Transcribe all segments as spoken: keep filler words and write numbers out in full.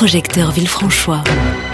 projecteur Villefranchois.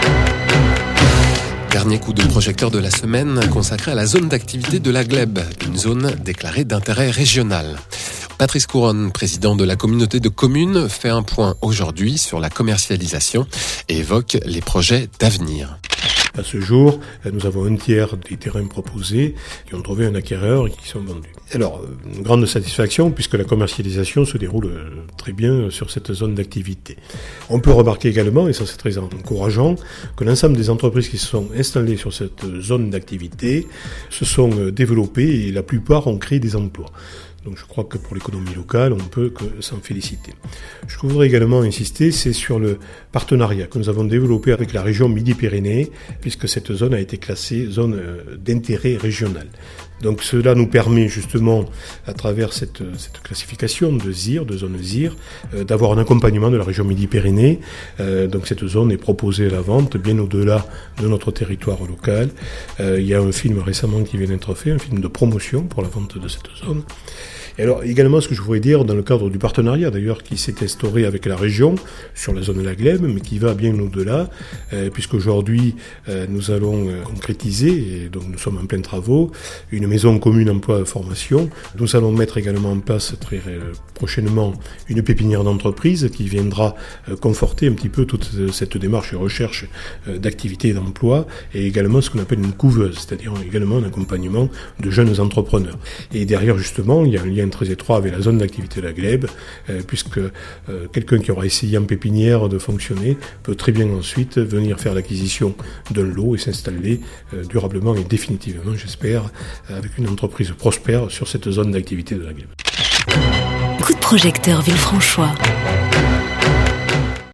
Dernier coup de projecteur de la semaine consacré à la zone d'activité de la Glèbe, une zone déclarée d'intérêt régional. Patrice Couronne, président de la communauté de communes, fait un point aujourd'hui sur la commercialisation et évoque les projets d'avenir. À ce jour, nous avons un tiers des terrains proposés qui ont trouvé un acquéreur et qui sont vendus. Alors, une grande satisfaction puisque la commercialisation se déroule très bien sur cette zone d'activité. On peut remarquer également, et ça c'est très encourageant, que l'ensemble des entreprises qui se sont installées sur cette zone d'activité se sont développées et la plupart ont créé des emplois. Donc je crois que pour l'économie locale, on peut que s'en féliciter. Je voudrais également insister, c'est sur le partenariat que nous avons développé avec la région Midi-Pyrénées, puisque cette zone a été classée zone d'intérêt régional. Donc cela nous permet justement, à travers cette, cette classification de Z I R, de zone Z I R, euh, d'avoir un accompagnement de la région Midi-Pyrénées. Euh, donc cette zone est proposée à la vente bien au-delà de notre territoire local. Euh, il y a un film récemment qui vient d'être fait, un film de promotion pour la vente de cette zone. Et alors également ce que je voudrais dire dans le cadre du partenariat d'ailleurs qui s'est instauré avec la région sur la zone de la Glèbe, mais qui va bien au-delà, euh, puisqu'aujourd'hui euh, nous allons euh, concrétiser, et donc nous sommes en plein travaux, une maison commune emploi formation. Nous allons mettre également en place très euh, prochainement une pépinière d'entreprise qui viendra euh, conforter un petit peu toute cette démarche de recherche euh, d'activité et d'emploi, et également ce qu'on appelle une couveuse, c'est-à-dire également un accompagnement de jeunes entrepreneurs. Et derrière justement, il y a un lien très étroit avec la zone d'activité de la Glèbe, euh, puisque euh, quelqu'un qui aura essayé en pépinière de fonctionner peut très bien ensuite venir faire l'acquisition d'un lot et s'installer euh, durablement et définitivement, j'espère, avec une entreprise prospère sur cette zone d'activité de la Glèbe. Coup de projecteur Villefranchois.